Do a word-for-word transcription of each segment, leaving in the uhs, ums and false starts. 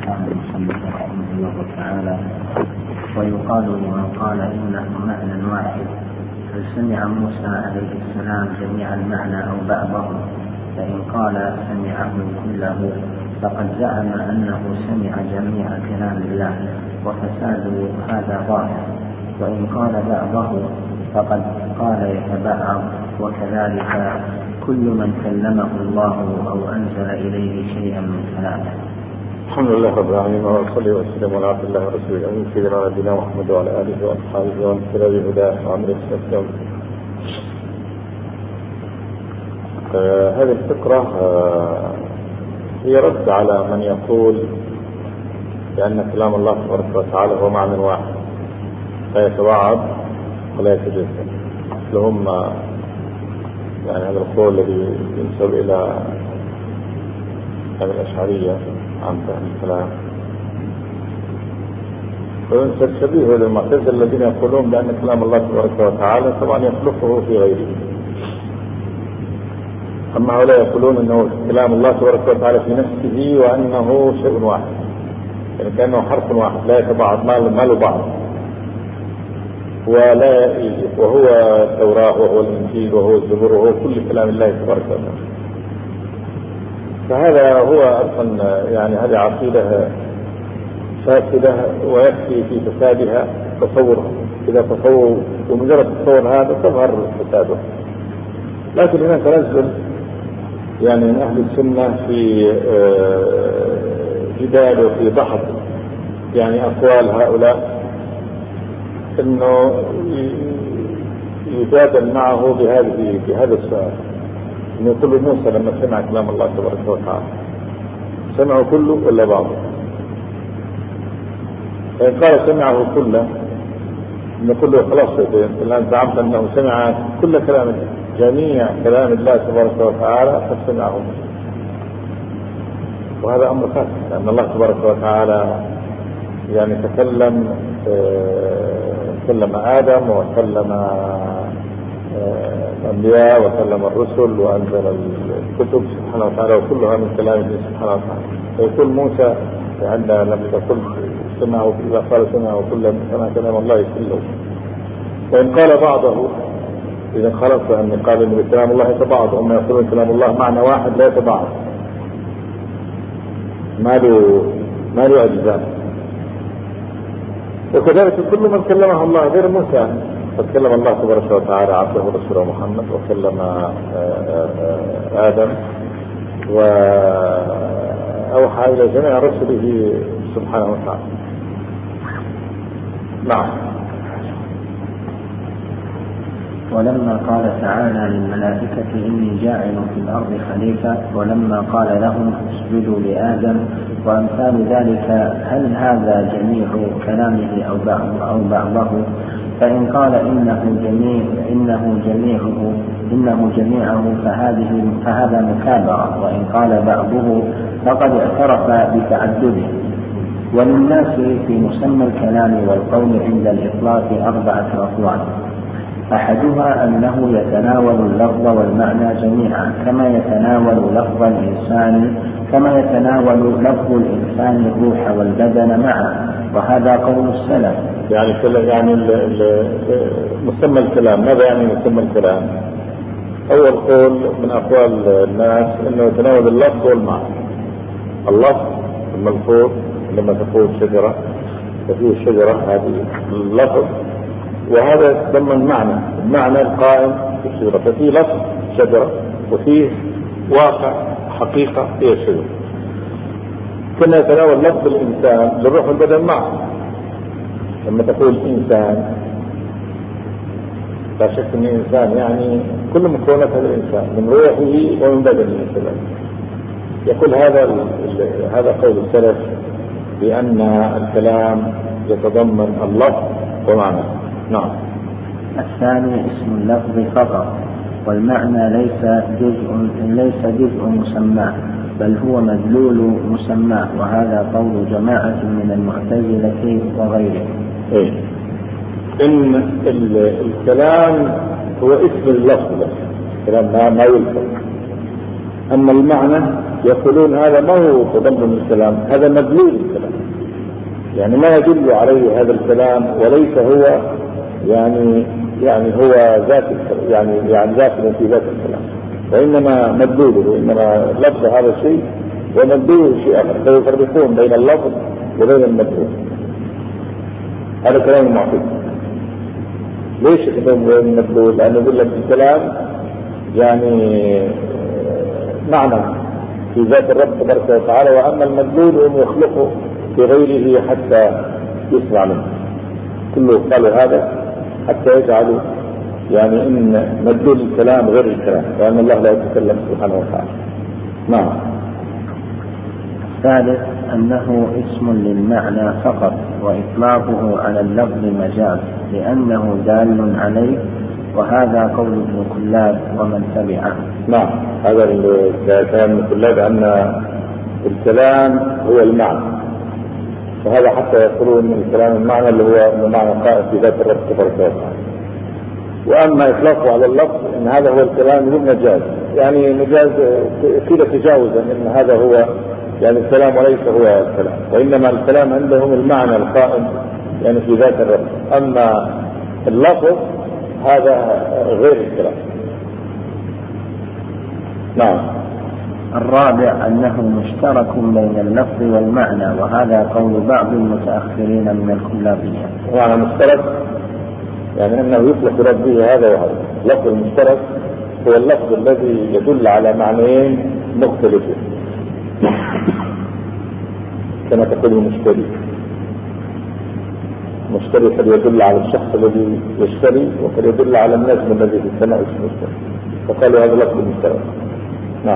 قال المصنف رحمه الله تعالى: ويقال لمن قال إنه معنى واحد هل سمع موسى عليه السلام جميع المعنى أو بعضه؟ فإن قال سمعه كله فقد زعم أنه سمع جميع كلام الله وفساد هذا ظاهر، وإن قال بعضه فقد قال يتبعض، وكذلك كل من كلمه الله أو أنزل إليه شيئا من كلامه. الحمد لله رب العالمين، وصلي وسلم على عبد الله ورسوله الأمين سيدنا نبينا محمد وعلى آله وأصحابه ومن تبع بهداه وعمل السلام. آه هذه الفكرة آه هي رد على من يقول بأن كلام الله تبارك وتعالى هو معنى واحد لا يتباعد ولا يتجزأ. لهم يعني هذا القول الذي ينسب إلى الأشعرية عن فهم الكلام، وينسب شبيه للمعتزلة الذين يقولون بأن كلام الله تبارك وتعالى طبعا يخلقه في غيره. أما هؤلاء يقولون أنه كلام الله تبارك وتعالى في نفسه وأنه شيء واحد، يعني كأنه حرف واحد لا يتباعد ما له بعض، ولا وهو التوراة وهو الإنجيل وهو الزبور وهو كل كلام الله تبارك وتعالى. فهذا هو أصلا يعني هذه عقيدة فاسدة، ويكفي في فسادها تصورها. إذا تصور ومجرد تصور هذا تظهر فساده. لكن هناك رجل يعني من أهل السنة في جدال وفي بحث يعني أقوال هؤلاء، إنه يجادل معه بهذه بهذا السؤال، إنه يقول موسى لما سمع كلام الله تبارك وتعالى سمعه كله ولا بعضه؟ فإن قال سمعه كله نقول له خلاص الآن زعمت أنه سمع كل كلام الله، جميع كلام الله تبارك وتعالى قد سمعه، وهذا أمر خاص، لأن الله تبارك وتعالى يعني تكلم كلم آدم وكلم الأنبياء وكلم الرسل وأنزل الكتب سبحانه وتعالى، وكلها من كلامه سبحانه وتعالى. فيقول موسى عندنا لم تقل سمعه إذا قال سمعه كله سمع كلام الله كله. وإن قال بعضه إذا خلص أن قال إن كلام الله يتباعد، هم يقولون كلام الله معنى واحد لا يتباعد، ما له ما له أجزاء. وكذلك كل من كلمه الله غير موسى، قد كلم الله تبارك وتعالى عبده ورسوله محمد، وكلم آدم، وأوحى إلى جميع رسله سبحانه وتعالى. نعم. ولما قال تعالى للملائكة إني جاعل في الأرض خليفة، ولما قال لهم اسجدوا لآدم وأمثال ذلك، هل هذا جميع كلامه أو بعض أو بعضه؟ فإن قال إنه جميع إنه جميعه إنه جميعه فهذه فهذا مكابرة، وإن قال بعضه فقد اعترف بتعدده. وللناس في مسمى الكلام والقول عند الإطلاق أربعة أقوال: أحدها أنه يتناول اللفظ والمعنى جميعا، كما يتناول لفظ الإنسان كما يتناول لفظ الإنسان الروح والبدن معا، وهذا قول السلف. يعني يعني مسمى الكلام، ماذا يعني مسمى الكلام؟ أول قول من أقوال الناس أنه يتناول اللفظ والمعنى. اللفظ الملفوظ لما تقول شجرة ففيه الشجرة هذه اللفظ، وهذا يتضمن معنى المعنى القائم في الشجرة، ففيه لفظ شجرة وفيه واقع حقيقة هي الشجرة. كنا يتناول لفظ الإنسان للروح والبدن معه. لما تقول إنسان لا شك أن الإنسان يعني كل مكونات هذا الإنسان من روحه ومن بدنه مثلا. يقول هذا هذا قول السلف بأن الكلام يتضمن اللفظ ومعنى. نعم. الثاني اسم اللفظ فقط، والمعنى ليس جزء ليس جزء مسماه، بل هو مدلول مسماه، وهذا قول جماعة من المعتزلة وغيرهم. إيه؟ إن الكلام هو اسم اللفظ، الكلام ما يلفظ، أما المعنى يقولون هذا ما هو تضمن الكلام، هذا مدلول الكلام، يعني ما يدل عليه هذا الكلام وليس هو يعني يعني هو ذات يعني يعني ذات في ذات الكلام، وإنما مدلوله، إنما لفظ هذا الشيء ومدلوله شيء آخر، فيفرقون بين اللفظ وبين المدلول. هذا كلام المعتزلة. ليش يفرقون بين المدلول؟ لأنه يقول لك الكلام يعني معنى في ذات الرب تبارك وتعالى، وأما المدلول هم يخلقه في غيره حتى يسمع منه. كله قالوا هذا حتى يجعلوا يعني إن مدلول الكلام غير الكلام، لأن الله لا يتكلم سبحانه وتعالى. نعم. ثالث أنه اسم للمعنى فقط، وإطلاقه على اللفظ مجاز لأنه دال عليه، وهذا قول ابن كلاب ومن تبعه. نعم، هذا كلام ابن كلاب أن الكلام هو المعنى، وهذا حتى يقولون من الكلام المعنى اللي هو معنى قائم في ذات الرب تبارك وتعالى. وأما إطلاقه على اللفظ إن هذا هو الكلام هو مجاز، يعني مجاز كده تجاوزا إن هذا هو يعني الكلام وليس هو الكلام، وإنما الكلام عندهم المعنى القائم يعني في ذات الرب، أما اللفظ هذا غير الكلام. نعم. الرابع أنه مشترك بين اللفظ والمعنى، وهذا قول بعض المتأخرين من الكلابية. معنى مشترك يعني أنه يطلق ربه هذا وهذا. اللفظ المشترك هو اللفظ الذي يدل على معنيين مختلفين، كما تقول مشتري. مشتري قد يدل على الشخص الذي يشتري، وقد يدل على النجم الذي في السماء اسمه مشتري، فقالوا هذا لفظ مشترك. نعم.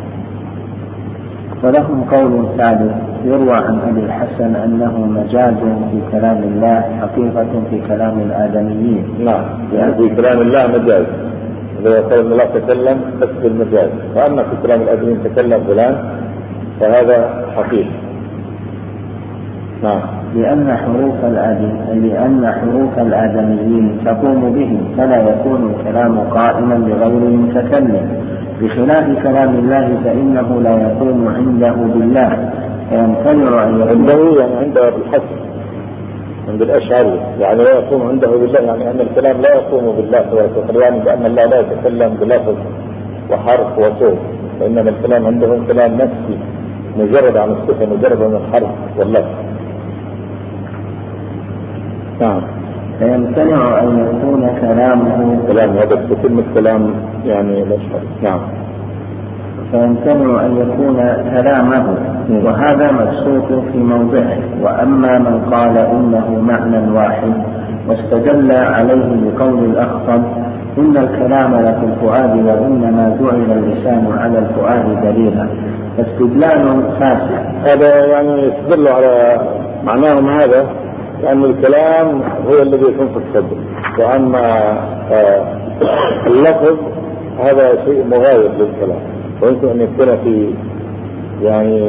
ولهم قول ثالث يروى عن أبي الحسن أنه مجاز في كلام الله حقيقة في كلام الآدميين. نعم، يعني في كلام الله مجاز، إذا قال الله تكلم بس بالمجاز، وأما في كلام الآدميين تكلم فلان فهذا حقيقي. نعم. لأن حروف الآدم لأن حروف الآدميين تقوم به، فلا يكون الكلام قائما لغير المتكلم، بخلاف كلام الله فإنه لا يقوم عنده بالله، فيمتنع أن عنده يعني عنده بالحسن عند الأشعري، يعني لا يقوم عنده بالله، يعني أن الكلام لا يقوم بالله سبحانه وتعالى، يعني بأن الله لا يتكلم بلفظ وحرف وصوت، وإنما الكلام عندهم كلام نفسي مجرد عن الصفة، مجرد عن الحرف واللفظ. نعم. فيمتنع أن يكون كلامه كلام هذا كلمة كلام يعني الأشعري. نعم. فيمتنع أن يكون كلامه، وهذا مبسوط في موضعه. وأما من قال إنه معنى واحد واستدل عليه بقول الأخطب إن الكلام لفي الفؤاد وإنما جعل اللسان على الفؤاد دليلا، فاستدلال فاسد. هذا يعني يستدل على معناهم هذا، لأن الكلام هو الذي يكون في الصدر، وأما اللفظ هذا شيء مغاير للكلام، ويمكن أن يكون في يعني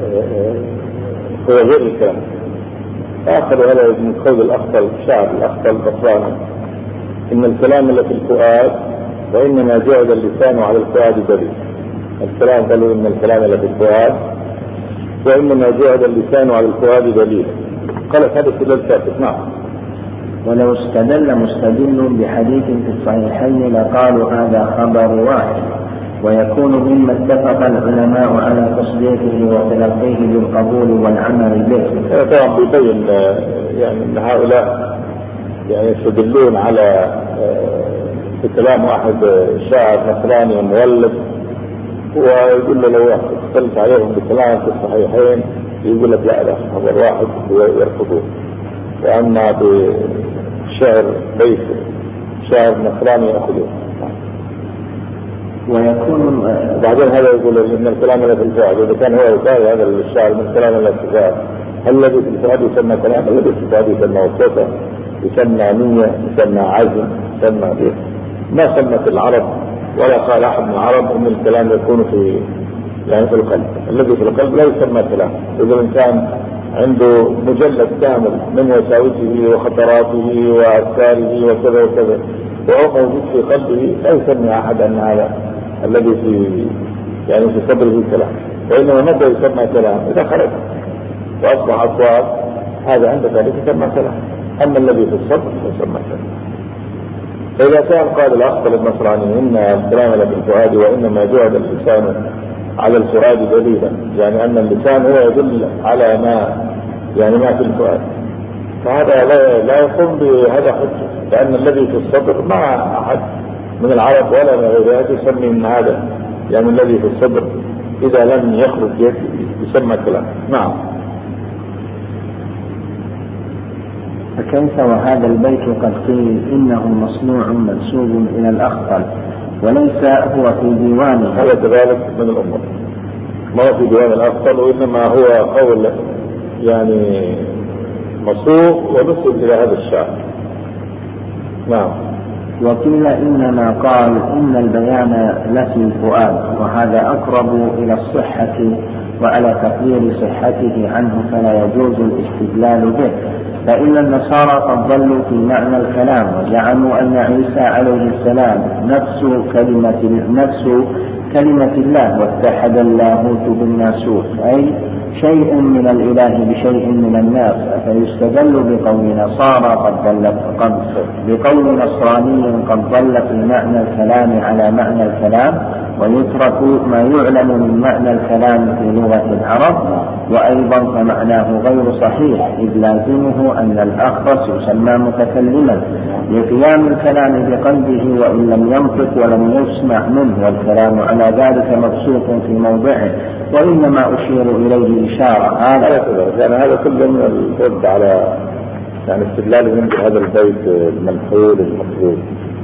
هو غير الكلام. آخر هذا من قول الأخطل، شعب الأخطل البصراني، إن الكلام اللي في الفؤاد وإنما جعل اللسان على الفؤاد دليل. الكلام قالوا إن الكلام اللي في الفؤاد وإنما جعل اللسان على الفؤاد دليل. قال هذا استدلال ثابت. نعم. ولو استدل مستدل بحديث في الصحيحين لقالوا هذا خبر واحد، ويكون مما اتفق العلماء على تصديقه وتلقيه بالقبول والعمل به. طبعا بيبين يعني ان هؤلاء يعني يستدلون على في كلام واحد شاعر نصراني مولد، ويقول له لو اختلف عليهم بكلام في الصحيحين يقول لك لا لا خبر واحد ويرفضوه. واما بشعر بيت شاعر نصراني ياخذوه. ويكون بعدين هذا يقول ان الكلام الذي في الفؤاد، اذا كان هو يقال هذا الشاعر من كلام الذي في الفؤاد، هل الذي في الفؤاد يسمى كلام؟ الذي في الفؤاد يسمى وصفه، يسمى نية، يسمى عزم، يسمى به. ما سمت العرب ولا قال احد من العرب ان الكلام يكون في يعني في القلب. الذي في القلب لا يسمى كلام. اذا الانسان عنده مجلد كامل من وساوسه وخطراته وافكاره وكذا وكذا وهو موجود في قلبه، لا يسمي احد ان هذا الذي في يعني في صدره كلام. وإنما متى يسمى كلام؟ إذا خرج وأصبح أصوات، هذا عند ذلك يسمى كلام. أما الذي في الصدر يسمى كلام. فإذا كان قال الأخطل النصراني إن الكلام لفي الفؤاد وإنما جعل اللسان على الفؤاد دليلا، يعني أن اللسان هو يدل على ما يعني ما في الفؤاد، فهذا لا, لا يقوم بهذا حجة، لأن الذي في الصدر ما أحد من العرب ولا من غيرها يسمي من هذا، يعني الذي في الصدر إذا لم يخرج يسمى كلام. نعم. فكيف وهذا البيت قد قيل إنه مصنوع منسوب إلى الأخطل وليس هو في ديوانه؟ هذا كذلك من الأمور، ما هو في ديوان الأخطل، وإنما هو قول يعني مصروف ونسب إلى هذا الشعر. نعم. وقيل إنما قال إن البيان لفي الفؤاد، وهذا أقرب إلى الصحة وعلى تقدير صحته عنه فلا يجوز الاستدلال به، فإن النصارى قد ضلوا في معنى الكلام وزعموا أن عيسى عليه السلام نفس كلمة, نفس كلمة الله، واتحد اللاهوت بالناسوت، أي شيء من الإله بشيء من الناس. فيستدل بقول نصارى قد ضل قد بقول نصراني قد ضل في معنى الكلام على معنى الكلام، ويترك ما يعلم من معنى الكلام في لغة العرب، وأيضا فمعناه غير صحيح، إذ لازمه أن الأخرس يسمى متكلما لقيام الكلام بقلبه وإن لم ينطق ولم يسمع منه، والكلام على ذلك مبسوط في موضعه، وإنما أشير إليه إشارة. هذا يعني هذا كله من الرد على يعني استدلالهم بهذا البيت المنحول المطلوب.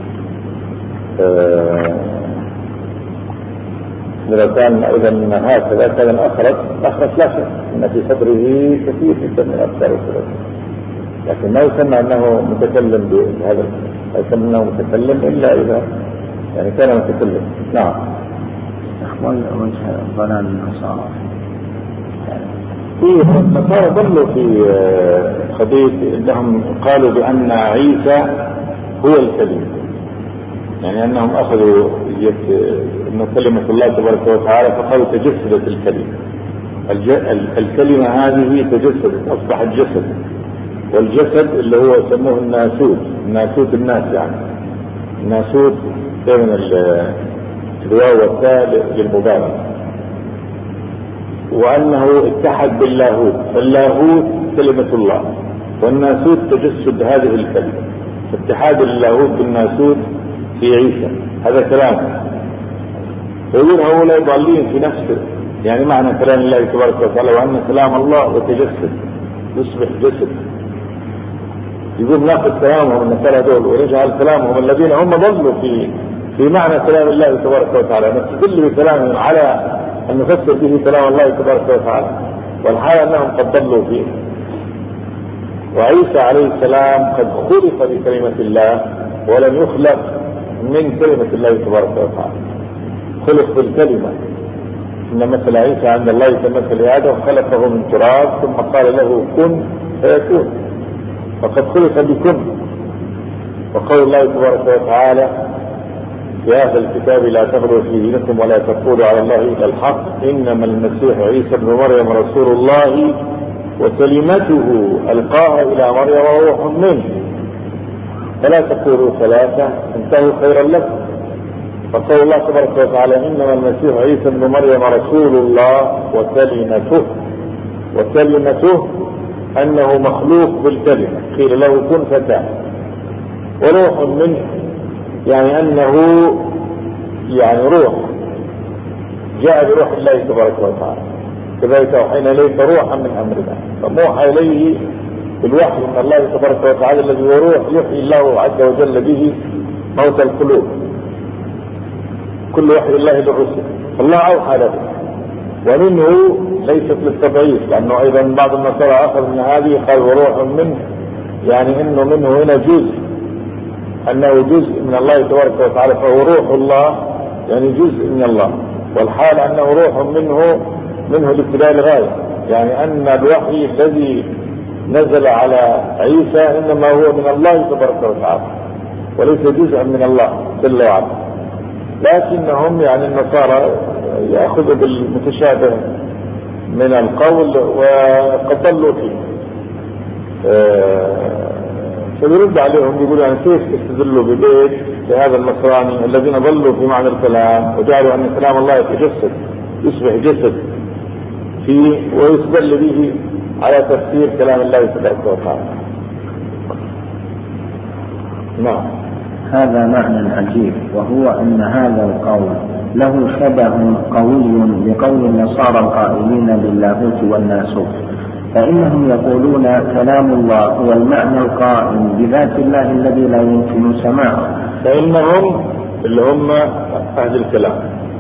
إذا كان إذا هكذا كان الأخرس الأخرس لا شك أن في صدره كثير جدا من أفكار الخروج، لكن ما يسمى أنه متكلم بهذا، لا يسمى أنه متكلم إلا إذا يعني كان متكلم. نعم. وجه ضلال النصارى في النصارى ضلوا في قضية أنهم قالوا بأن عيسى هو الكلمة، يعني أنهم أخذوا أنه كلمة الله تبارك وتعالى فقالوا تجسدت الكلمة. الكلمة هذه تجسدت أصبحت جسد، والجسد اللي هو يسموه الناسوت، الناسوت الناس يعني الناسوت من الواو والتاء للمبالغة، وأنه اتحد باللاهوت، فاللاهوت كلمة الله والناسوت تجسد هذه الكلمة، اتحاد اللاهوت بالناسوت في عيسى. هذا كلام يقول هؤلاء ضالين في نفسه، يعني معنى كلام الله تبارك وتعالى وأن كلام الله يتجسد يصبح جسد، يقول ناخذ كلامهم النصارى دول ونجعل كلامهم الذين هم ضلوا في في معنى كلام الله تبارك وتعالى، نستدل بكلامهم على أن نفسر به كلام الله تبارك وتعالى، والحال أنهم قد ضلوا فيه. وعيسى عليه السلام قد خلق بكلمة الله ولم يخلق من كلمة الله تبارك وتعالى، خلق بالكلمة. إن مثل عيسى عند الله كمثل آدم خلقه من تراب ثم قال له كن فيكون، فقد خلق بكن. وقول الله تبارك وتعالى في هذا الكتاب لا تغلوا في دينكم ولا تقولوا على الله إلا الحق إنما المسيح عيسى ابن مريم رسول الله وكلمته ألقاها إلى مريم وروح منه فلا تقولوا ثلاثة انتهوا خيرا لكم. فقول الله تبارك وتعالى إنما المسيح عيسى ابن مريم رسول الله وكلمته، وكلمته أنه مخلوق بالكلمة قيل له كن فكان، وروح منه يعني أنه يعني روح جاء بروح الله تبارك وتعالى، كذلك أوحينا إليك روحا من أمرنا، فموحى إليه بالوحي من الله تبارك وتعالى الذي هو روح يحيي الله عز وجل به موت القلوب، كل وحي الله بالرسل الله أوحى له، ومنه ليست للتضعيف، لأنه أيضا بعض النصارى أخذ من هذه قال وروح منه، يعني إنه منه هنا جزء، أنه جزء من الله تبارك وتعالى، فهو روح الله يعني جزء من الله، والحال أنه روح منه منه الابتداء الغاية، يعني أن الوحي الذي نزل على عيسى إنما هو من الله تبارك وتعالى وليس جزءا من الله جل وعلا. لكنهم يعني النصارى يأخذ بالمتشابه من القول وقد ضلوا فيه، فيرد عليهم يقول يعني كيف تستدلوا ببيت لهذا النصراني الذين ضلوا في معنى الكلام وجعلوا أن كلام الله يتجسد يصبح جسد فيه ويستدل به على تفسير كلام الله تبارك وتعالى. نعم. هذا معنى عجيب، وهو أن هذا القول له شبه قوي بقول النصارى القائلين باللاهوت والناسوت، فإنهم يقولون كلام الله هو المعنى القائم بذات الله الذي لا يمكن سماعه. فإنهم اللي هم أهل الكلام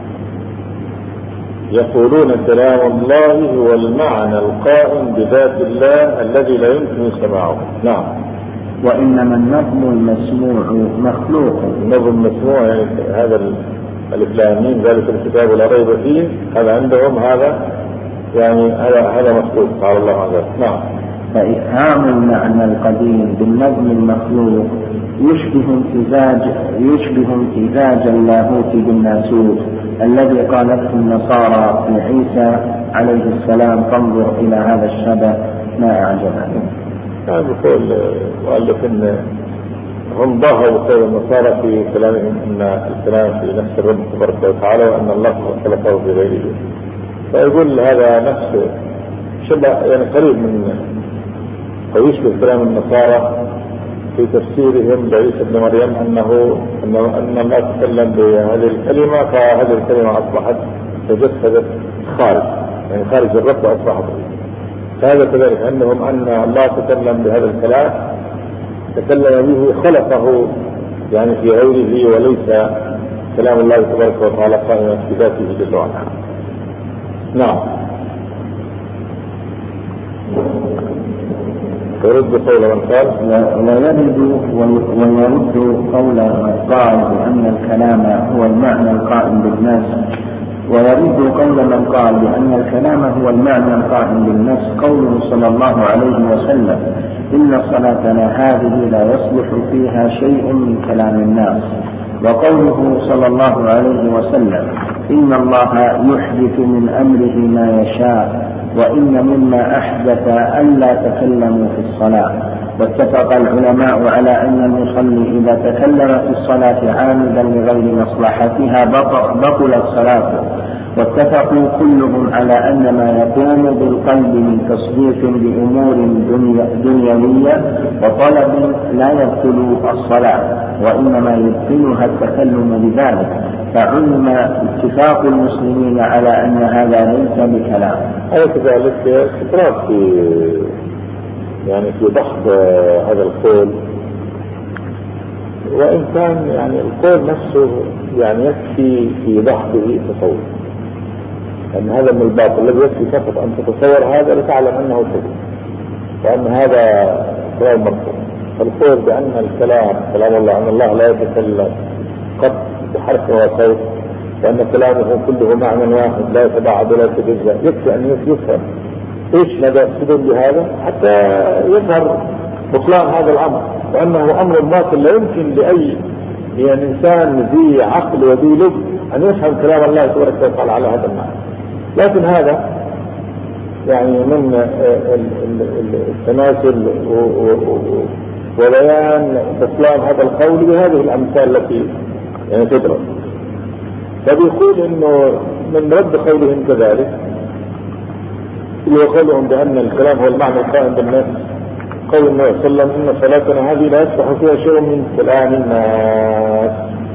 يقولون كلام الله هو المعنى القائم بذات الله الذي لا يمكن سماعه. نعم. وإنما النظم المسموع مخلوق. النظم المسموع يعني هذا الإسلاميين ذلك الكتاب لا ريب فيه، هذا عندهم هذا يعني هذا هذا مخلوق قال الله عز. نعم. فإفهام المعنى القديم بالنظم المخلوق يشبه امتزاج يشبه امتزاج اللاهوت بالناسوت الذي قالته النصارى في عيسى عليه السلام. فانظر إلى هذا الشبه ما أعجبه. يعني بقول وقال لك إن هم ضاهوا بقول النصارى في كلامهم إن الكلام في نفس الرب تبارك وتعالى وأن الله خلقه في غيره، فيقول هذا نفس شبه يعني قريب من أو يشبه كلام النصارى في تفسيرهم بعيسى ابن مريم أنه أنه أن الله تكلم بهذه الكلمة فهذه الكلمة أصبحت تجسدت خارج يعني خارج الرب وأصبحت. فهذا كذلك أنهم أن الله تكلم بهذا الكلام تكلم به خلقه يعني في غيره وليس كلام الله تبارك وتعالى قائما في ذاته جل وعلا. نعم. ويرد قول من قال ويرد ويرد قول من قال بأن الكلام هو المعنى القائم بالناس ويرد قول من قال بأن الكلام هو المعنى القائم بالناس قوله صلى الله عليه وسلم إن صلاتنا هذه لا يصلح فيها شيء من كلام الناس، وقوله صلى الله عليه وسلم إن الله يحدث من أمره ما يشاء وإن مما أحدث ألا تكلموا في الصلاة. واتفق العلماء على أن المصلي إذا تكلم في الصلاة عامدا لغير مصلحتها بطلت صلاته. واتفقوا كلهم على أن ما يقوم بالقلب من تصديق بأمور دنيوية وطلب لا يبطل الصلاة وإنما يبطلها التكلم بذلك، فعلم اتفاق المسلمين على أن هذا ليس بكلام. هذا كذلك استطراد في يعني في ضحك هذا القول، وإن كان يعني القول نفسه يعني يكفي في ضحكه تصور، أن هذا من الباطل الذي يكفي فقط أن تتصور هذا لتعلم أنه كذب وأن هذا كلام مرفوض. فالقول بأن الكلام كلام الله أن الله لا يتكلم قط بحرف وصوت وأن كلامه كله معنى واحد لا يتباعد ولا يتجزأ يكفي أن يفهم إيش مدى يقصدون بهذا حتى يظهر بطلان هذا الأمر وأنه أمر باطل لا يمكن لأي يعني إنسان ذي عقل وذي لب أن يفهم كلام الله تبارك وتعالى على هذا المعنى. لكن هذا يعني من التماثل وبيان بطلان هذا القول بهذه الأمثال التي يعني تدرس. فبيقول إنه من رد قولهم كذلك يقولون بأن الكلام هو المعنى القائم بالناس قول النبي صلى الله عليه وسلم إن صلاتنا هذه لا يصلح فيها شيء من كلام الناس.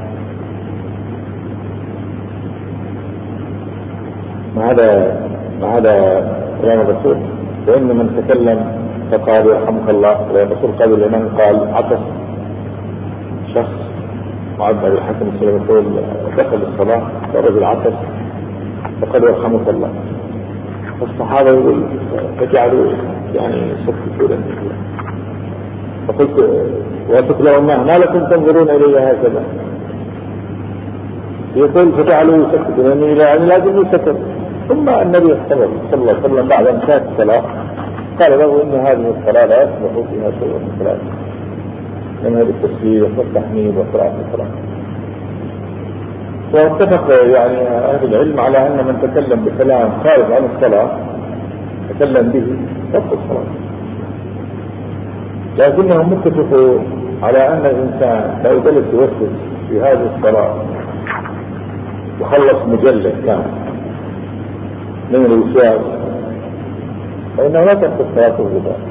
ما هذا ما هذا كلام الرسول. فإن من تكلم فقال يرحمك الله، والرسول قال لمن قال عطس شخص معبد الحكم السلام يقول دخل الصلاة والرجل عطس فقال يرحمك الله، الصحابة يقول فجعلوا يعني سكتوا لهم. فقلت وقلت لهم ما لكم تنظرون إلي هكذا؟ يقول فجعلوا سكتوا يعني لازم يسكت. ثم النبي صلى الله عليه وسلم بعد أن كانت الصلاة قال له إن هذه الصلاة لا يصلح فيها شيء من الصلاة من هذا التسبيح والتحميد وقراءة القرآن. واتفق يعني أهل العلم على أن من تكلم بكلام خارج عن الصلاة تكلم به تبطل الصلاة، لكنهم متفقوا على أن الإنسان لو جلس يوسوس في هذه الصلاة وخلص مجلد كامل من الوسواس فإنه لا تبطل صلاته بذلك،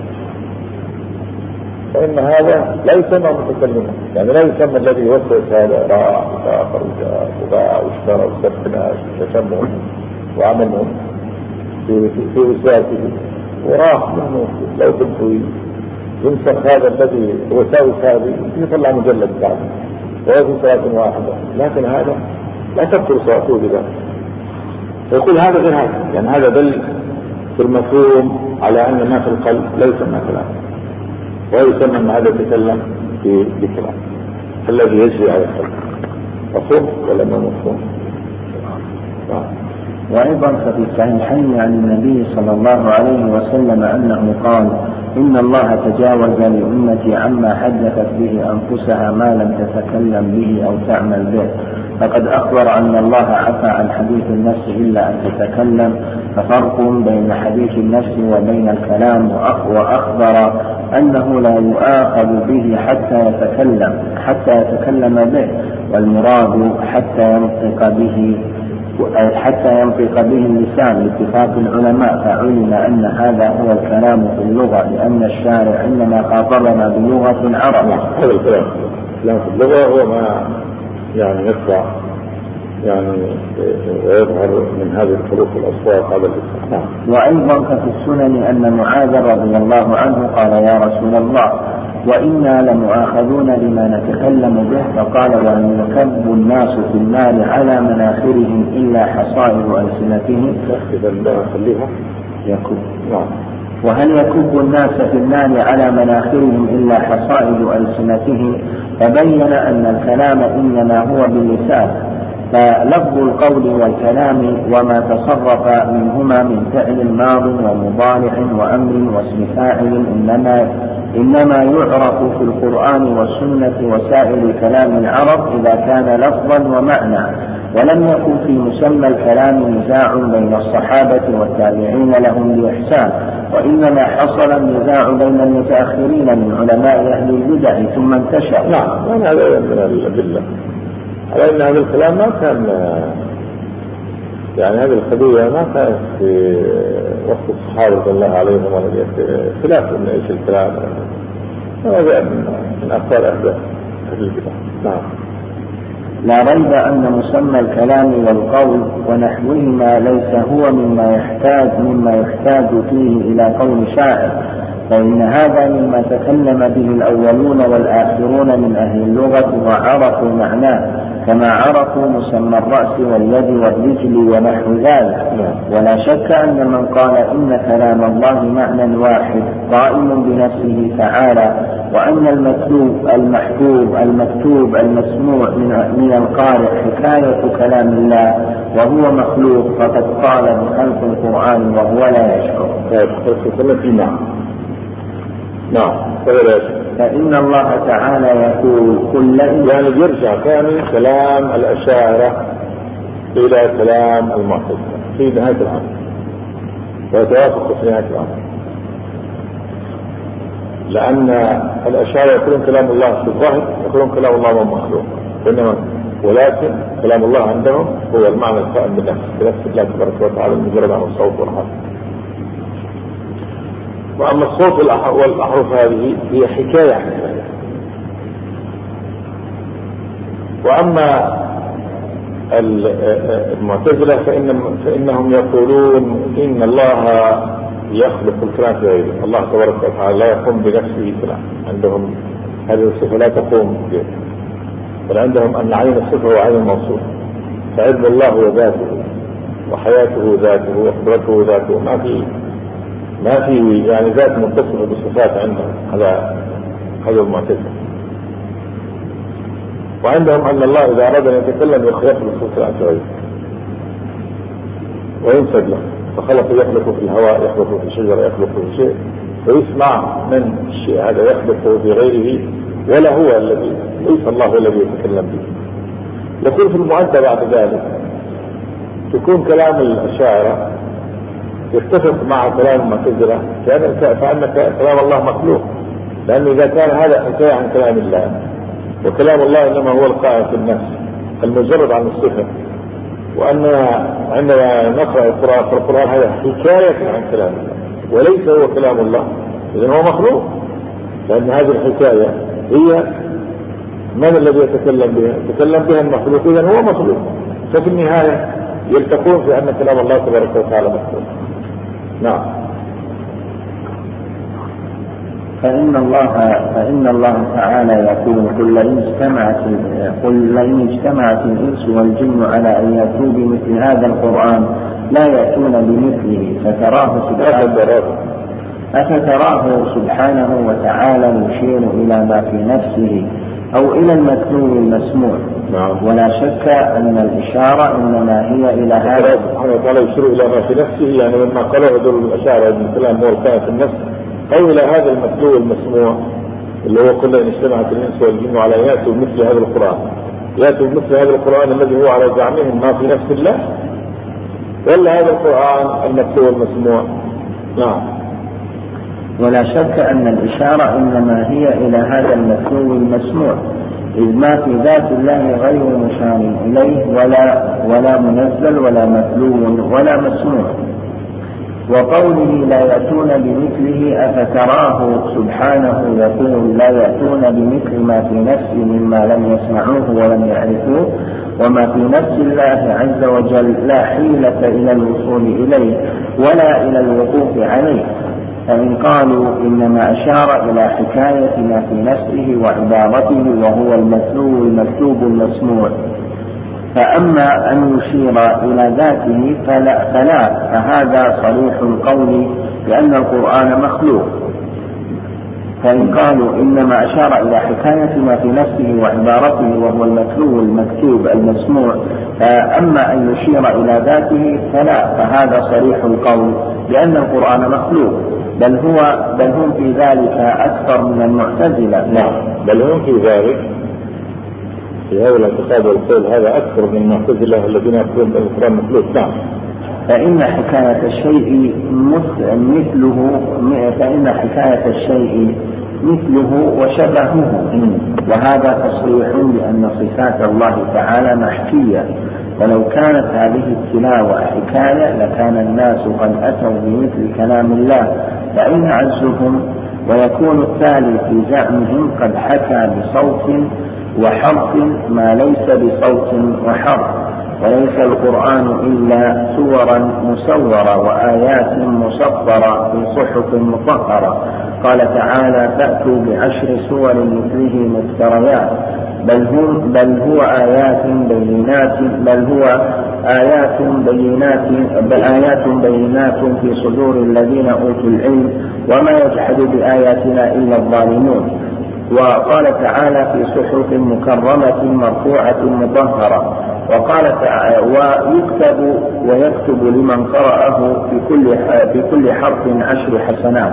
فإن هذا لا يسمى متكلما، يعني لا يسمى الذي يوسوس هذا راح وسافر وباع واشترى وسب ناس وتشمهم وعملهم في في وسواسه وراح منه. لو كنت ينسخ هذا الذي وساوس هذه يطلع مجلد بعد وهو في صلاة واحدة، لكن هذا لا تبطل صلاته بذلك. يقول هذا غير هذا، يعني هذا دل في المفهوم على أن ما في القلب لا يسمى كلام، ويسمى أن هذا يتكلم بكلام الذي يجري على القلب. مفهوم ولا ما مفهوم؟ وأيضا ففي الصحيحين عن النبي صلى الله عليه وسلم أنه قال: إن الله تجاوز لأمتي عما حدثت به أنفسها ما لم تتكلم به أو تعمل به، فقد أخبر أن الله عفى عن حديث النفس إلا أن تتكلم، ففرق بين حديث النفس وبين الكلام، وأخبر أنه لا يؤاخذ به حتى يتكلم حتى يتكلم به، والمراد حتى ينطق به حتى ينطق به اللسان لاتفاق العلماء، فعلم أن هذا هو الكلام في اللغة، لأن الشارع إنما خاطبنا بلغة العرب. هذا الكلام الكلام في اللغة هو ما يعني يطلع يعني ويظهر من هذه الحروف الأصوات على الإسلام. وأيضا ففي السنن أن معاذ رضي الله عنه قال: يا رسول الله، وإنا لمؤاخذون بما نتكلم به، فقال: وأن يكب الناس في النار على مناخرهم إلا حصائد ألسنتهم. يكب. وهل يكب الناس في النار على مناخرهم إلا حصائد ألسنتهم؟ فبين أن الكلام إنما هو باللسان، فلفظ القول والكلام وما تصرف منهما من فعل ماض ومضارع وأمر واسم فاعل إنما إنما يعرف في القرآن والسنة وسائر كلام العرب إذا كان لفظا ومعنى، ولم يكن في مسمى الكلام نزاع بين الصحابة والتابعين لهم بإحسان، وإنما حصل النزاع بين المتأخرين من علماء أهل البدع ثم انتشر. نعم، هذا من الأدلة على أن هذا الكلام ما كان، يعني هذه القضية ما كانت في وقت الصحابة رضي الله عليهم ولا خلاف من إيش الكلام، هذا من أقوال أهل البدع. نعم. لا ريب أن مسمى الكلام والقول ونحوهما ليس هو مما يحتاج مما يحتاج فيه إلى قول شاعر، فإن هذا مما تكلم به الأولون والآخرون من أهل اللغة وعرفوا معناه، كما عرفوا مسمى الرأس واليد والرجل ونحو ذلك. ولا شك أن من قال إن كلام الله معنى واحد قائم بنفسه تعالى، وأن المكتوب المحبوب المكتوب المسموع من القارئ حكاية كلام الله وهو مخلوق، فقد قال بخلق القرآن وهو لا يشعر. نعم. فإن الله تعالى يقول: كل يعني يرجع ثاني كلام الأشاعرة إلى كلام المعتزلة في نهاية الأمر، ويتوافق في نهاية الأمر، لأن الأشاعرة يقولون كلام الله في الظاهر، يقولون كلام الله مخلوق، ولكن كلام الله عندهم هو المعنى القائم بالنفس بنفس الله تبارك وتعالى مجرد عن الصوت والحرف. وأما الصوت والأحرف هذه هي حكاية عن ذلك. وأما المعتزلة فإن فإنهم يقولون إن الله يخلق الكلام في غيره، الله تبارك وتعالى لا يقوم بنفسه كلام، عندهم هذه الصفة لا تقوم به، بل عندهم أن عين الصفة وعين الموصوف، فعلم الله هو ذاته وحياته ذاته وقدرته ذاته، ما في ما في يعني ذات متصفة بالصفات عندهم. هذا هذا المعتزلة. وعندهم أن الله إذا أراد أن يتكلم يخلق الصفة عن غيره وينسب له، فخلق يخلق في الهواء، يخلق في الشجرة، يخلق في شيء، ويسمع من الشيء هذا يخلقه في غيره، ولا هو الذي ليس الله الذي يتكلم به. يكون في المعدة بعد ذلك تكون كلام الأشاعرة يتفق مع كلام المعتزلة فأن كلام الله مخلوق، لأنه إذا كان هذا حكاية عن كلام الله وكلام الله إنما هو القائم في النفس المجرد عن الصفة، وأننا عندما نقرأ القرآن فالقرآن هذا حكاية عن كلام الله وليس هو كلام الله، إذن هو مخلوق، لأن هذه الحكاية هي من الذي يتكلم بها؟ يتكلم بها المخلوق، إذن هو مخلوق، ففي النهاية يلتقون في أن كلام الله تبارك وتعالى مخلوق. نعم. فإن الله فإن الله تعالى يقول قل لئن اجتمعت قل لئن اجتمعت الإنس والجن على أن يأتوا بمثل هذا القرآن لا يأتون بمثله فتراه سبحانه أفتراه سبحانه وتعالى يشير إلى ما في نفسه أو إلى المتلو المسموع. نعم. ولا شك أن الإشارة إنما هي إلى هذا سبحانه وتعالى يشير إلى ما في نفسه، يعني مما قاله هذول الأشاعرة من كلام هو الكائن في النفس، أو إلى هذا المتلو المسموع اللي هو قل إن اجتمعت الإنس والجن على يأتوا بمثل هذا القرآن، يأتوا بمثل هذا القرآن الذي هو على زعمهم ما في نفس الله، ولا هذا القرآن المتلو المسموع. نعم. ولا شك أن الإشارة إنما هي إلى هذا المتلو المسموع، إذ ما في ذات الله غير مشار إليه ولا ولا منزل ولا متلو ولا مسموع. وقوله لا يأتون بمثله أفتراه سبحانه يقول لا يأتون بمثل ما في نفسه مما لم يسمعوه ولم يعرفوه، وما في نفس الله عز وجل لا حيلة إلى الوصول إليه ولا إلى الوقوف عليه. فإن قالوا إنما أشار إلى حكاية ما في نفسه وعبارته وهو المتلو المكتوب المسموع، فأما أن يشير إلى ذاته فلا, فلا فهذا صريح القول بأن القرآن مخلوق. فإن قالوا إنما أشار إلى حكاية ما في نفسه وعبارته وهو المتلو المكتوب المسموع، فأما أن يشير إلى ذاته فلا فهذا صريح القول بأن القرآن مخلوق، بل هو بل هم في ذلك أكثر من المعتزلة. نعم، بل هم في ذلك في هذا الاعتقاد والقول هذا أكثر من المعتزلة الذين يقولون بالقرآن مخلوق. نعم. فإن حكاية الشيء مثله فإن حكاية الشيء مثله وشبهه، وهذا تصريح بأن صفات الله تعالى محكية، ولو كانت هذه التلاوة حكاية لكان الناس قد أتوا بمثل كلام الله، فإن عزهم ويكون التالي في زعمهم قد حكى بصوت وحرف ما ليس بصوت وحرف، وليس القرآن إلا سورا مسورة وآيات مسطرة في صحف مطهرة. قال تعالى فأتوا بعشر سور مثله مفتريات، بل, هم بل هو آيات بينات بل هو آيات بينات بل آيات بينات في صدور الذين أوتوا العلم وما يجحد بآياتنا إلا الظالمون. وقال تعالى في صحف مكرمة مرفوعة مطهرة. وقال تعالى ويكتب ويكتب لمن قرأه في كل في كل حرف عشر حسنات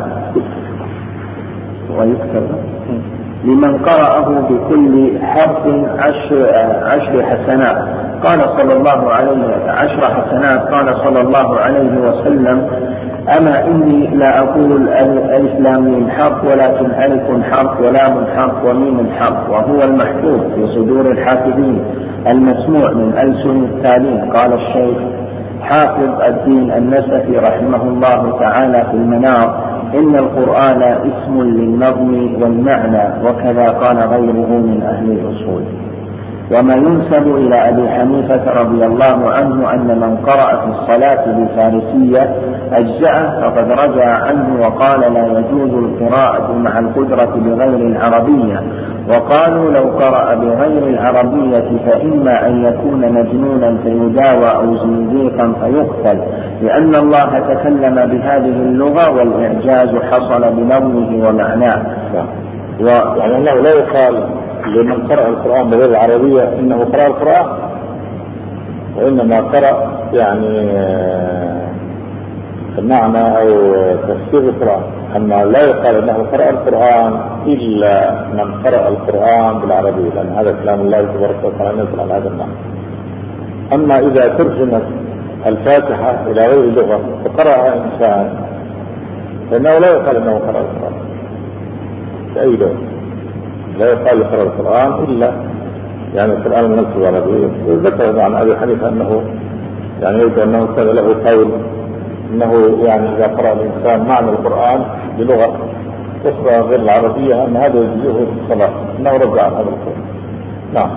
ويكتب لمن قرأه بكل حرف عشر, عشر حسنات. قال صلى الله عليه عشر حسنات قال صلى الله عليه وسلم أما إني لا أقول ألف لام ميم حرف ولكن ألف حرف ولام حرف وميم حرف، وهو المحفوظ في صدور الحافظين المسموع من ألسن التالين. قال الشيخ حافظ الدين النسفي رحمه الله تعالى في المنار إن القرآن اسم للنظم والمعنى، وكذا قال غيره من أهل الأصول. وما ينسب إلى أبي حنيفة رضي الله عنه أن من قرأ في الصلاة بفارسية أجزأه فقد رجع عنه وقال لا يجوز القراءة مع القدرة بغير العربية. وقالوا لو قرأ بغير العربية فإما أن يكون مجنونا فيداوى أو زنديقا فيقتل، لأن الله تكلم بهذه اللغة والإعجاز حصل بنظمه ومعناه. و... يعني أنه لا يقال لمن قرأ القرآن بغير العربية إنه قرأ القرآن، وإنما قرأ يعني المعنى أو تفسير القرآن. أن لا يقال أنه قرأ القرآن إلا من قرأ القرآن بالعربية، لأن هذا كلام الله تبارك وتعالى نزل على هذا المعنى. أما إذا ترجمت الفاتحة إلى غير لغة فقرأها إنسان فإنه لا يقال أنه قرأ القرآن بأي لغة، لا يقال قرأ القرآن إلا يعني القرآن المنزل بالعربية. ذكر عن أبي حنيفة أنه يعني يبدو أنه كان له قول أنه يعني إذا قرأ الإنسان معنى القرآن بلغة أخرى غير العربية أن هذا يجزئه في الصلاة، أنه رجع عن هذا القول. نعم.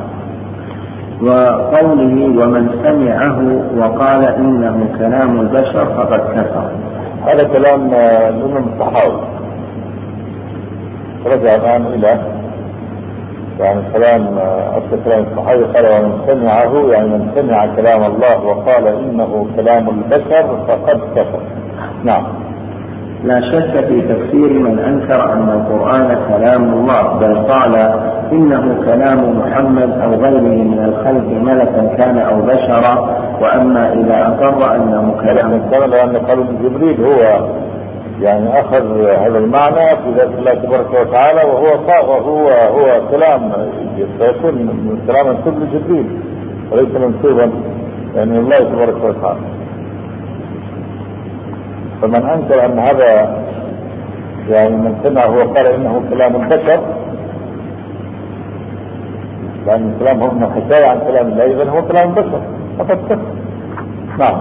وقوله ومن سمعه وقال إنه كلام البشر فقد كفر، هذا كلام من الصحابة. رجع الآن إلى يعني كلام أصل كلام الصحابي قال ومن سمعه يعني من سمع كلام الله وقال إنه كلام البشر فقد كفر. نعم. لا شك في تفسير من أنكر أن القرآن كلام الله، بل قال إنه كلام محمد أو غيره من الخلق ملكا كان أو بشرا. وأما إذا أقر أنه كلام السلام لأن قال جبريل هو يعني أخذ هذا المعنى في ذات الله تبارك وتعالى وهو وهو هو كلام يكون كلام منسوب لجبريل وليس منسوبا يعني الله تبارك وتعالى. فمن أنكر أن هذا يعني من سمعه وقال إنه كلام البشر لأن الكلام هو حكاية عن كلام الله إذن هو كلام البشر فقد كفر. نعم.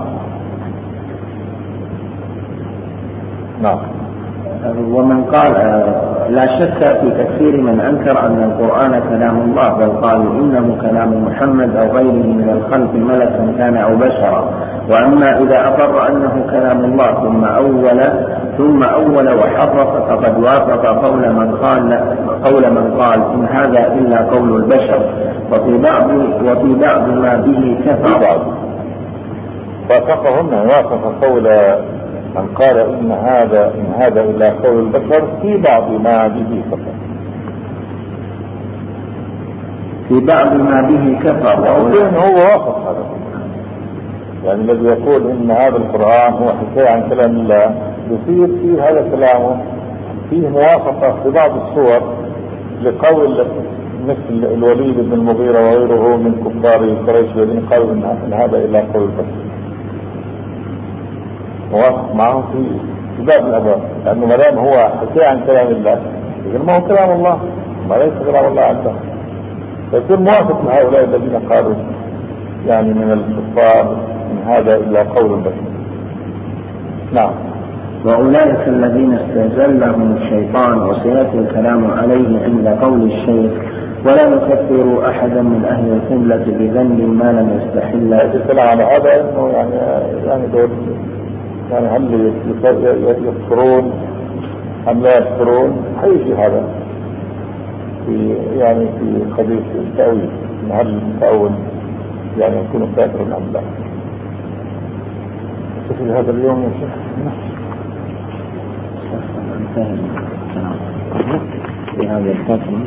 نعم. ومن قال لا شك في تكفير من أنكر أن القرآن كلام الله، بل قالوا إنه كلام محمد أو غيره من الخلق ملكا كان أو بشرا. وأما إذا أقر أنه كلام الله ثم أول ثم أول وحرف فقد وافق قول من قال قول من قال إن هذا إلا قول البشر. وفي بعض وفي بعض ما به كفر. وافقهم وافق قول من قال إن هذا إن هذا إلا قول البشر في بعض ما به كفر. في بعض ما به كفر. وأظن هو وافق هذا يعني الذي يقول إن هذا القرآن هو حكاية عن كلام الله يصير فيه هذا كلامه فيه موافقة في بعض الصور لقول مثل الوليد بن المغيرة وغيره من كفار قريش الذين قالوا إن هذا إلا قول البشر، موافق معه في باب الأبواب، لأنه ما دام هو حكاية عن كلام الله إذن ما هو كلام الله ما ليس كلام الله عنده، فيكون موافق مع هؤلاء الذين قالوا يعني من الكفار من هذا إلا قول البشر. نعم. وأولئك الذين استزلهم الشيطان وسيأتي الكلام عليه عند قول الشيخ ولا نكفر أحدا من أهل القبلة بذنب ما لم يستحل. الكلام على هذا إنه يعني يعني دول يعني هل يكفرون أم لا يكفرون؟ حيث هذا في يعني في قضية التأويل هل التأويل يعني يكون كافرا أم لا. في هذا اليوم يا شيخ في هذا الفترة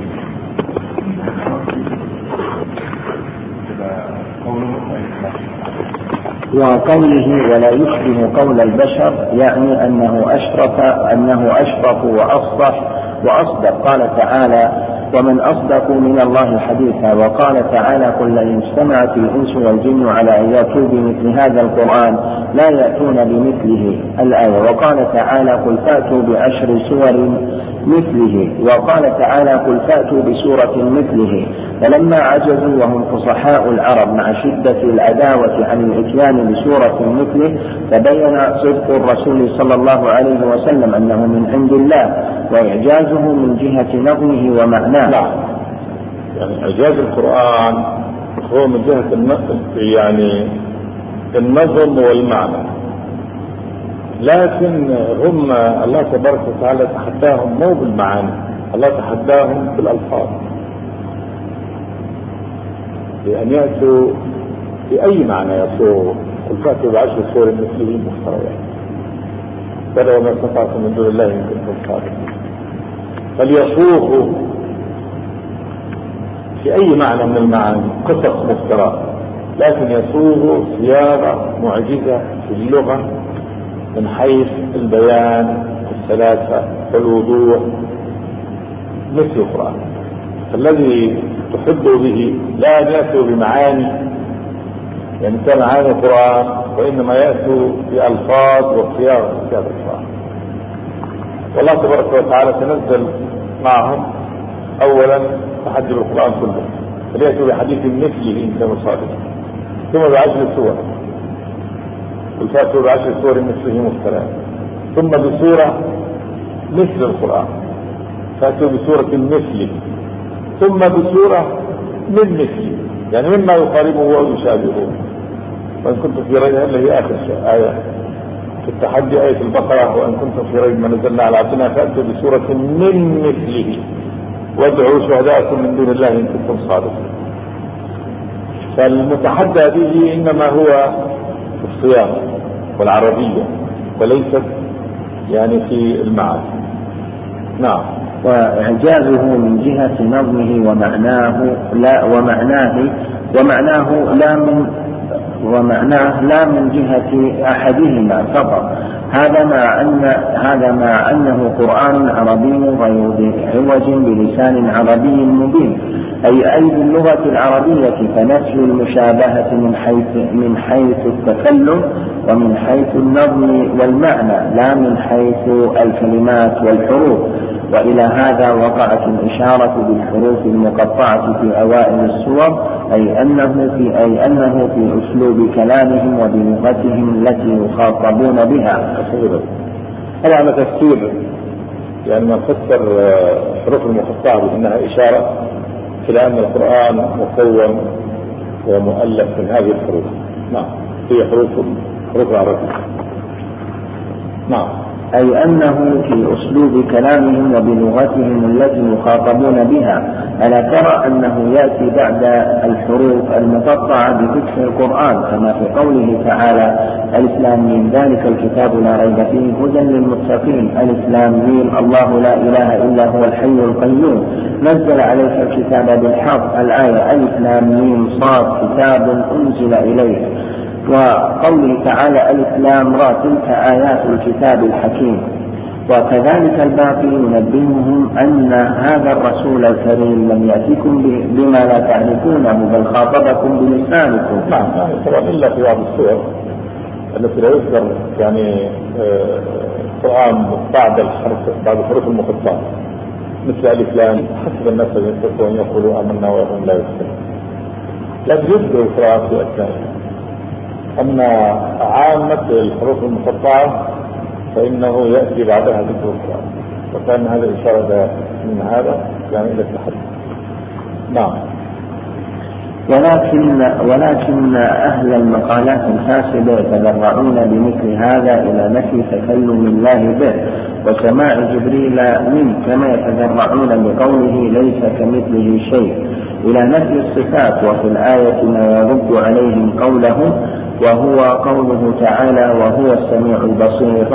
وقوله ولا يشبه قول البشر يعني أنه أشرف أنه أشرف وأفصح وأصدق. قال تعالى ومن أصدق من الله حديثا. وقال تعالى قل لئن اجتمعت الإنس والجن على أن يأتوا بمثل هذا القرآن لا يأتون بمثله الآية. وقال تعالى قل فأتوا بعشر سور مثله. وقال تعالى قل فأتوا بسورة مثله. فلما عجزوا وهم فصحاء العرب مع شدة العداوة عن الإتيان بسورة مثله تبين صدق الرسول صلى الله عليه وسلم أنه من عند الله وإعجازه من جهة نظمه ومعناه. يعني إعجاز القرآن هو من جهة يعني النظم والمعنى، لكن هم الله تبارك وتعالى تحداهم مو بالمعاني، الله تحداهم بالألفاظ بأن يأتوا بأي معنى يصور. قل فأتوا بعشر سور مثله مفتريات فلا وما استطعتم من دون الله إن كنتم صادقين. فليصوغوا في أي معنى من المعاني قصص مفترى، لكن يصوغوا صياغة معجزة في اللغة من حيث البيان والسلاسة والوضوح مثل القرآن. الذي تحب به لا يأتي بمعاني، يعني كان معاني القرآن، وإنما يأتي بألفاظ وصياغ كتاب القرآن. والله تبارك وتعالى تنزل معهم أولا تحدي القرآن كله، فليأتوا بحديث مثله إن كانوا صادقين، ثم بعشر سور، والفاتوا بعشر سور مثله مفترى، ثم بسورة مثل القرآن، فاتوا بسورة مثله، ثم بسورة من مثله، يعني مما يقاربه ويشابهه. وإن كنت في ريب، اللي هي آخر آية في التحدي، آية البقرة، وإن كنتم في ريب ما نزلنا على عبدنا فأتوا بسورة من مثله وادعوا شهداءكم من دون الله إن كنتم صادقين. فالمتحدى به إنما هو الصياغة والعربية وليست يعني في المعنى. نعم. وإعجازه من جهة نظمه ومعناه لا ومعناه ومعناه لا من ومعناه لا من جهة أحدهما فقط. هذا مع أن هذا مع أنه قرآن عربي غير ذي عوج بلسان عربي مبين، أي أي باللغة العربية، فنفي المشابهة من حيث من حيث التكلم ومن حيث النظم والمعنى، لا من حيث الكلمات والحروف. وإلى هذا وقعت الإشارة بالحروف المقطعة في أوائل السور، أي أنه في أي أنه في أسلوب كلامهم وبلغتهم التي يخاطبون بها. هذا على تفسير، يعني من فسر الحروف المقطعة بأنها إشارة إلى أن القرآن مكون ومؤلف من هذه الحروف. نعم، هي حروف حروف العربية. نعم. أي أنه في أسلوب كلامهم وبلغتهم التي يخاطبون بها. ألا ترى أنه يأتي بعد الحروف المقطعة بذكر القرآن، كما في قوله تعالى: ألف لام ميم ذلك الكتاب لا ريب فيه هدى للمتقين، ألف لام ميم الله لا إله إلا هو الحي القيوم نزل عليك الكتاب بالحق، الآية ألف لام ميم صاد كتاب أنزل إليك. وقوله تعالى: ألف لام را تلك آيات الكتاب الحكيم. وكذلك الباقي ينبههم أن هذا الرسول الكريم لم يأتكم بما لا تعرفونه، بل خاطبكم بلسانكم. نعم، طبعا إلا في بعض السور التي لا يذكر يعني القرآن بعد الحرف بعد الحروف المقطعة، مثل ألف لام حسب الناس أن يتقوا أن يقولوا آمنا وهم لا يفتنون، لكن يذكر القرآن في أثناء. أما عامة الحروف المقطعة فإنه يأتي بعدها ذكر القرآن، وكان هذا إشارة من هذا يعني إلى التحدي. نعم. ولكن ولكن أهل المقالات الفاسدة يتذرعون بمثل هذا إلى نفي تكلم الله به وسماع جبريل منه، كما يتذرعون بقوله ليس كمثله شيء، إلى نفي الصفات. وفي الآية ما يرد عليهم قولهم، وهو قوله تعالى: وهو السميع البصير.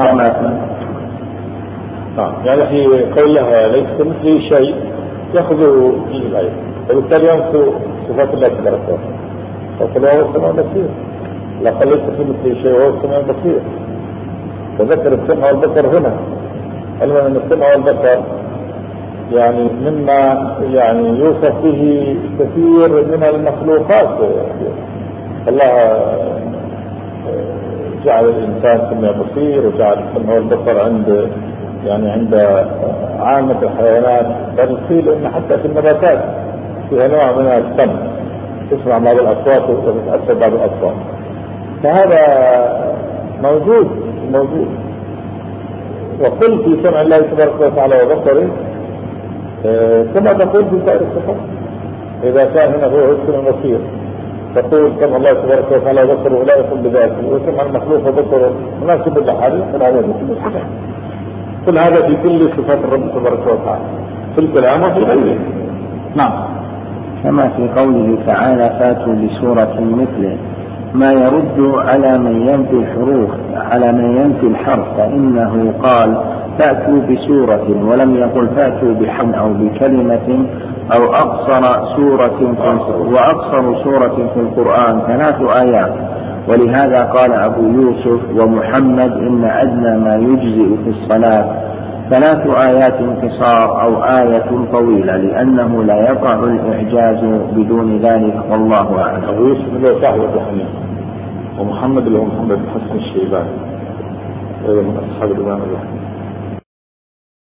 نعم، يعني في قولها ليس كمثله شيء يأخذوا فيه الآية، وبالتالي ينفوا صفات الله تبارك وتعالى، وقال هو السميع البصير، لقد ليس كمثله شيء وهو السميع البصير. وذكر السمع والبصر هنا، علما أن السمع والبصر يعني مما يعني يوصف به كثير من المخلوقات. الله جعل الإنسان سميع بصير، وجعل السمع والبصر عند يعني عند عامة الحيوانات، بل قيل إن حتى في النباتات فيها نوع من السمع، تسمع بعض الأصوات وتتأثر بعض الأصوات، فهذا موجود موجود. وقل في سمع الله تبارك وتعالى وبصره كما تقول في سائر الصفات. إذا كان هنا هو السمع البصير تقول سمع الله تبارك وتعالى وبصره لا يقول بذاته، وسمع المخلوق وبصره مناسب للحال، فلا يجوز كل صفات. كل هذا في كل صفات الرب تبارك وتعالى في الكلام وفي غيره. نعم. كما في قوله تعالى: فاتوا بسورة مثله، ما يرد على من ينفي الحروف على من ينفي الحرف، فإنه قال: فاتوا بسورة، ولم يقل فاتوا بحرف أو بكلمة أو أقصر سورة وأقصر سورة في القرآن ثلاث آيات. ولهذا قال أبو يوسف ومحمد: إن أدنى ما يجزئ في الصلاة ثلاث آيات قصار أو آية طويلة، لأنه لا يقع الإعجاز بدون ذلك، والله أعلم. أبو يوسف له صاحب حنيفة، ومحمد اللي هو محمد بن حسن الشيباني من أصحاب الإمام أبي حنيفة.